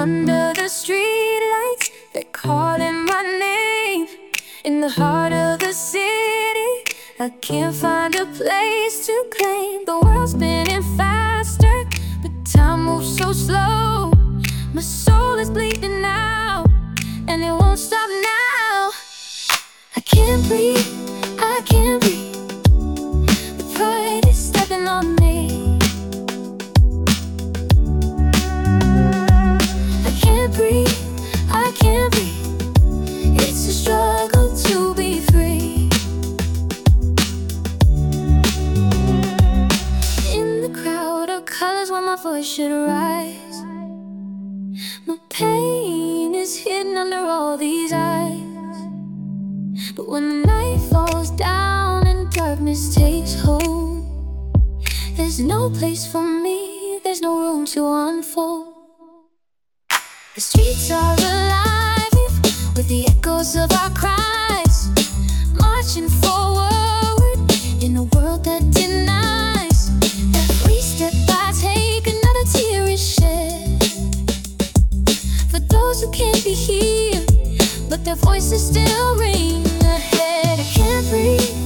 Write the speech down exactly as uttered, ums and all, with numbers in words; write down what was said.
under the streetlights, they're calling my name. In the heart of the city, I can't find a place to claim. The world's spinning faster, but time moves so slow. My soul is bleeding out, and it won't stop now. I can't breathe, I can't breathe. The pride is stepping on me. I can't breathe, I can't breathe. It's a struggle to be free. In the crowd of colors where my voice should rise, my pain is hidden under all these eyes. But when the night falls down and darkness takes hold, there's no place for me, there's no room to unfold. The streets are alive with the echoes of our cries, marching forward in a world that denies. Every step I take, another tear is shed for those who can't be here, but their voices still ring ahead. I can't breathe,